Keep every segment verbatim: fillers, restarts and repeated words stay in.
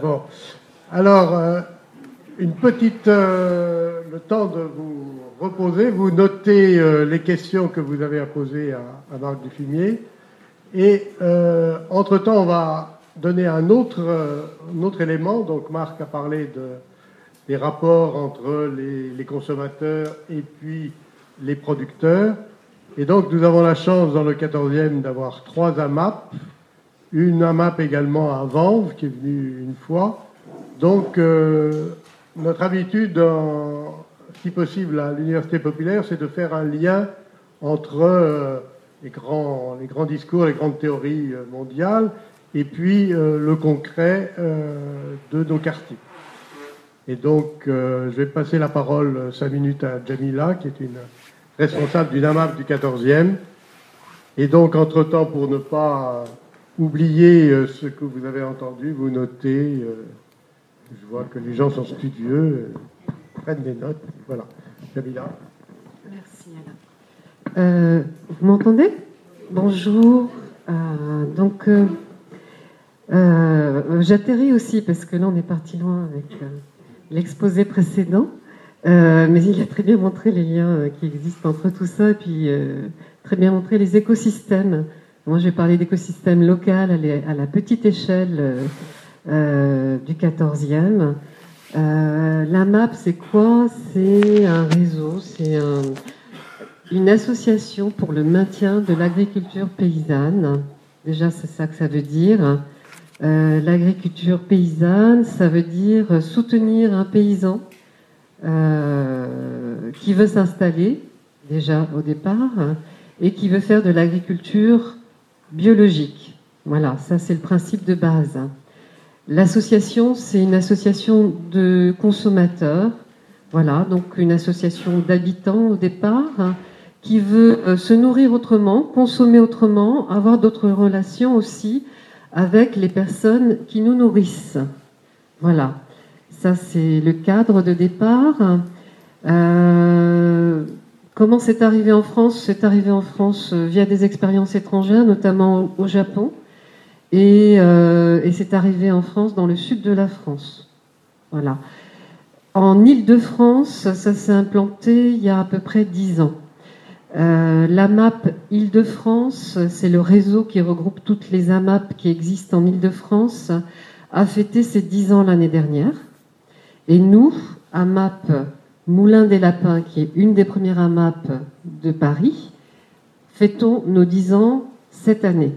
Bon. Alors, euh, une petite... Euh, le temps de vous reposer. Vous notez euh, les questions que vous avez à poser à, à Marc Dufumier. Et euh, entre-temps, on va donner un autre, euh, un autre élément. Donc, Marc a parlé de, des rapports entre les, les consommateurs et puis les producteurs. Et donc, nous avons la chance, dans le quatorzième, d'avoir trois A M A P. Une A M A P également à Vanves, qui est venue une fois. Donc, euh, notre habitude, en, si possible, à l'Université populaire, c'est de faire un lien entre euh, les, grands, les grands discours, les grandes théories euh, mondiales, et puis euh, le concret euh, de nos quartiers. Et donc, euh, je vais passer la parole cinq minutes à Jamila, qui est une responsable d'une A M A P du quatorzième. Et donc, entre-temps, pour ne pas oublier euh, ce que vous avez entendu, vous notez. Euh, je vois que les gens sont studieux, euh, prennent des notes. Voilà. Jamila. Merci, Alain. Euh, vous m'entendez? Bonjour. Euh, donc, euh, euh, j'atterris aussi, parce que là, on est parti loin avec euh, l'exposé précédent. Euh, mais il a très bien montré les liens euh, qui existent entre tout ça, et puis euh, très bien montré les écosystèmes. Moi, je vais parler d'écosystème local à, les, à la petite échelle euh, euh, du quatorzième. Euh, la M A P, c'est quoi? C'est un réseau, c'est un, une association pour le maintien de l'agriculture paysanne. Déjà, c'est ça que ça veut dire. Euh, l'agriculture paysanne, ça veut dire soutenir un paysan euh, qui veut s'installer, déjà au départ, et qui veut faire de l'agriculture biologique. Voilà, ça c'est le principe de base. L'association, c'est une association de consommateurs, voilà, donc une association d'habitants au départ, hein, qui veut euh, se nourrir autrement, consommer autrement, avoir d'autres relations aussi avec les personnes qui nous nourrissent. Voilà, ça c'est le cadre de départ. Euh, Comment c'est arrivé en France? C'est arrivé en France via des expériences étrangères, notamment au Japon. Et, euh, et c'est arrivé en France, dans le sud de la France. Voilà. En Île-de-France, ça s'est implanté il y a à peu près dix ans. Euh, l'A M A P Île-de-France, c'est le réseau qui regroupe toutes les A M A P qui existent en Île-de-France, a fêté ses dix ans l'année dernière. Et nous, A M A P Moulin des Lapins, qui est une des premières A M A P de Paris, fêtons nos dix ans cette année.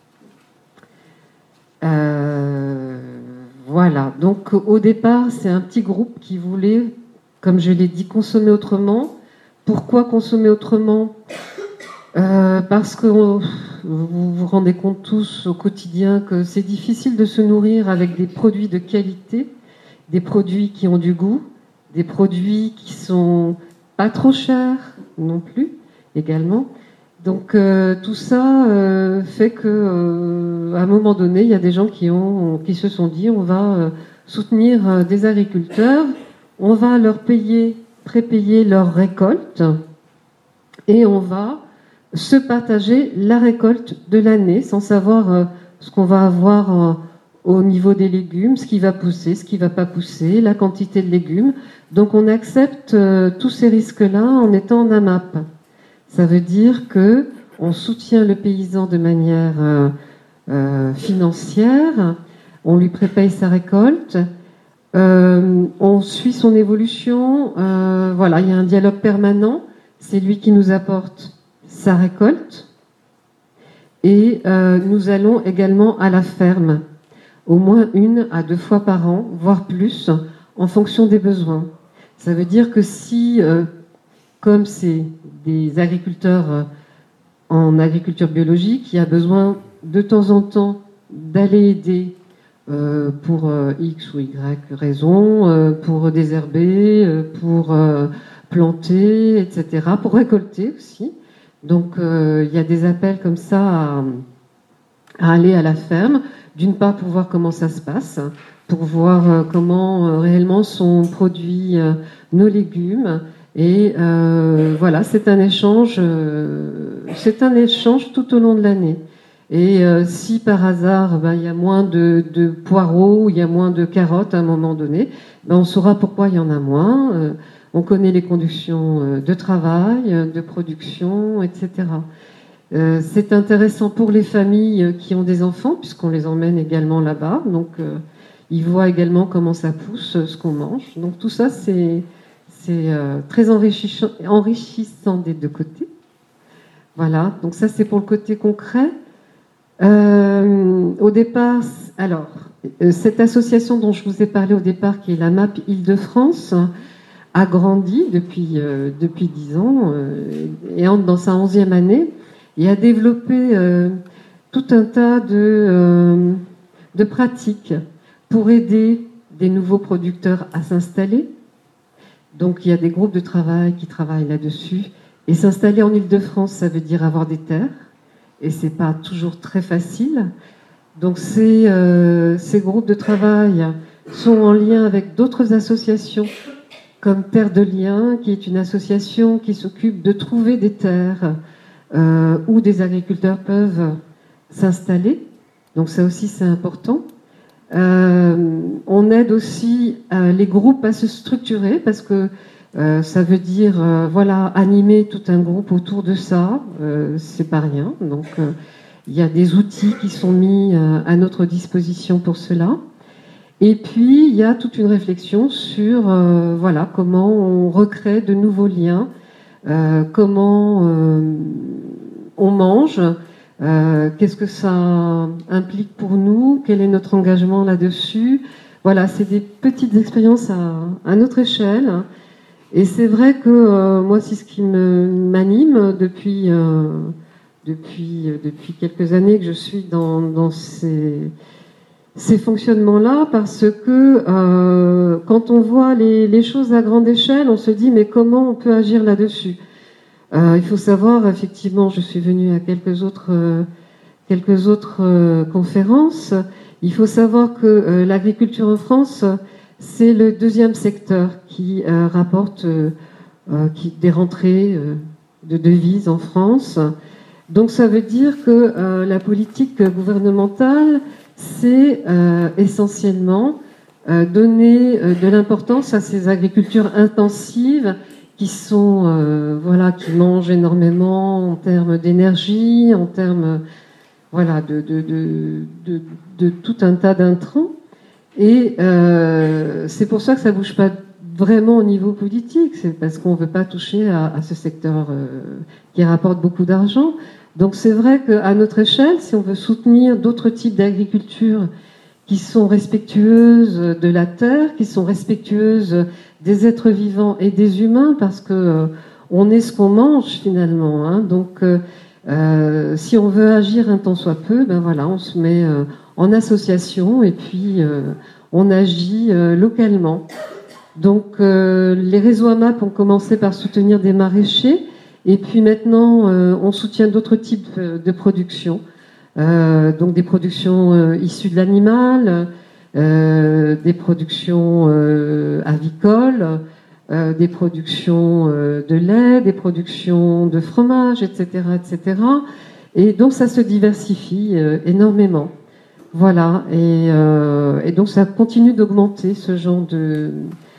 Euh, voilà, donc au départ, c'est un petit groupe qui voulait, comme je l'ai dit, consommer autrement. Pourquoi consommer autrement? euh, Parce que vous vous rendez compte tous au quotidien que c'est difficile de se nourrir avec des produits de qualité, des produits qui ont du goût, des produits qui sont pas trop chers non plus, également. Donc euh, tout ça euh, fait que euh, à un moment donné, il y a des gens qui ont, qui se sont dit, on va euh, soutenir euh, des agriculteurs, on va leur payer, prépayer leur récolte, et on va se partager la récolte de l'année, sans savoir euh, ce qu'on va avoir euh, au niveau des légumes, ce qui va pousser, ce qui va pas pousser, la quantité de légumes. Donc on accepte euh, tous ces risques-là en étant en A M A P. Ça veut dire que on soutient le paysan de manière euh, euh, financière, on lui prépaye sa récolte, euh, on suit son évolution. Euh, voilà, il y a un dialogue permanent. C'est lui qui nous apporte sa récolte, et euh, nous allons également à la ferme, au moins une à deux fois par an, voire plus, en fonction des besoins. Ça veut dire que si, euh, comme c'est des agriculteurs euh, en agriculture biologique, il y a besoin de temps en temps d'aller aider euh, pour euh, X ou Y raison, euh, pour désherber, euh, pour euh, planter, et cetera, pour récolter aussi. Donc euh, il y a des appels comme ça à, à aller à la ferme, d'une part pour voir comment ça se passe, pour voir euh, comment euh, réellement sont produits euh, nos légumes. Et euh, voilà, c'est un échange, euh, c'est un échange tout au long de l'année. Et euh, si par hasard, ben, il y a moins de, de poireaux, il y a moins de carottes à un moment donné, ben, on saura pourquoi il y en a moins. Euh, on connaît les conditions de travail, de production, et cetera. Euh, c'est intéressant pour les familles qui ont des enfants, puisqu'on les emmène également là-bas. Donc, euh, ils voient également comment ça pousse, ce qu'on mange. Donc, tout ça, c'est, c'est euh, très enrichissant, enrichissant des deux côtés. Voilà. Donc, ça, c'est pour le côté concret. Euh, au départ, alors, euh, cette association dont je vous ai parlé au départ, qui est la M A P Île-de-France, a grandi depuis euh, depuis dix ans euh, et entre dans sa onzième année. Et a développé euh, tout un tas de, euh, de pratiques pour aider des nouveaux producteurs à s'installer. Donc il y a des groupes de travail qui travaillent là-dessus. Et s'installer en Île-de-France, ça veut dire avoir des terres. Et c'est pas toujours très facile. Donc ces, euh, ces groupes de travail sont en lien avec d'autres associations, comme Terre de Liens, qui est une association qui s'occupe de trouver des terres Euh, où des agriculteurs peuvent s'installer. Donc ça aussi, c'est important. Euh, on aide aussi euh, les groupes à se structurer parce que euh, ça veut dire euh, voilà, animer tout un groupe autour de ça. Euh, c'est pas rien. Donc euh, il y a des outils qui sont mis euh, à notre disposition pour cela. Et puis il y a toute une réflexion sur euh, voilà, comment on recrée de nouveaux liens. Euh, comment euh, on mange, euh, qu'est-ce que ça implique pour nous, quel est notre engagement là-dessus. Voilà, c'est des petites expériences à, à notre échelle. Et c'est vrai que euh, moi, c'est ce qui me, m'anime depuis, euh, depuis, depuis quelques années que je suis dans, dans ces, ces fonctionnements-là, parce que euh, quand on voit les, les choses à grande échelle, on se dit mais comment on peut agir là-dessus. Euh, il faut savoir, effectivement, je suis venue à quelques autres, euh, quelques autres euh, conférences. Il faut savoir que euh, l'agriculture en France, c'est le deuxième secteur qui euh, rapporte euh, euh, qui, des rentrées euh, de devises en France. Donc ça veut dire que euh, la politique gouvernementale, c'est euh, essentiellement euh, donner euh, de l'importance à ces agricultures intensives qui sont, euh, voilà, qui mangent énormément en termes d'énergie, en termes, voilà, de, de, de, de, de tout un tas d'intrants. Et euh, c'est pour ça que ça bouge pas vraiment au niveau politique. C'est parce qu'on veut pas toucher à, à ce secteur euh, qui rapporte beaucoup d'argent. Donc c'est vrai qu'à notre échelle, si on veut soutenir d'autres types d'agriculture qui sont respectueuses de la terre, qui sont respectueuses des êtres vivants et des humains, parce que euh, on est ce qu'on mange finalement. Hein. Donc, euh, euh, si on veut agir un tant soit peu, ben voilà, on se met euh, en association et puis euh, on agit euh, localement. Donc, euh, les réseaux A M A P ont commencé par soutenir des maraîchers, et puis maintenant, euh, on soutient d'autres types de production. Euh, donc des productions euh, issues de l'animal, euh, des productions euh, avicoles, euh, des productions euh, de lait, des productions de fromage, et cetera, et cetera. Et donc ça se diversifie euh, énormément. Voilà. Et, euh, et donc ça continue d'augmenter ce genre de,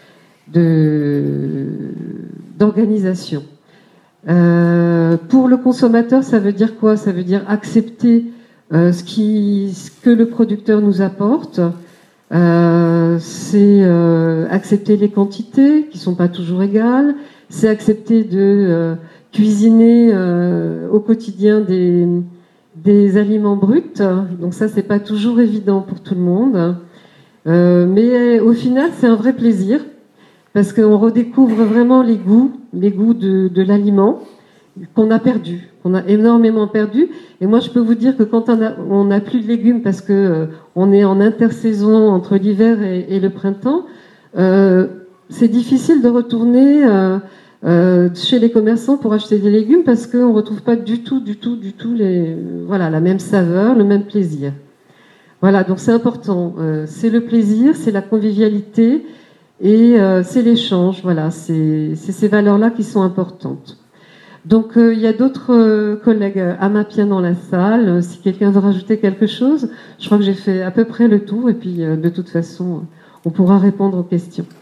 de d'organisation. Euh, pour le consommateur, ça veut dire quoi? Ça veut dire accepter Euh, ce, qui, ce que le producteur nous apporte, euh, c'est euh, accepter les quantités qui sont pas toujours égales, c'est accepter de euh, cuisiner euh, au quotidien des, des aliments bruts. Donc ça, c'est pas toujours évident pour tout le monde. Euh, mais au final, c'est un vrai plaisir parce qu'on redécouvre vraiment les goûts, les goûts de, de l'aliment qu'on a perdu, qu'on a énormément perdu. Et moi, je peux vous dire que quand on a, on n'a plus de légumes parce que euh, on est en intersaison entre l'hiver et, et le printemps, euh, c'est difficile de retourner euh, euh, chez les commerçants pour acheter des légumes parce qu'on retrouve pas du tout, du tout, du tout les, voilà, la même saveur, le même plaisir. Voilà, donc c'est important. Euh, c'est le plaisir, c'est la convivialité et euh, c'est l'échange. Voilà, c'est, c'est ces valeurs-là qui sont importantes. Donc il euh, y a d'autres euh, collègues amapiens dans la salle. Euh, si quelqu'un veut rajouter quelque chose, je crois que j'ai fait à peu près le tour et puis euh, de toute façon, on pourra répondre aux questions.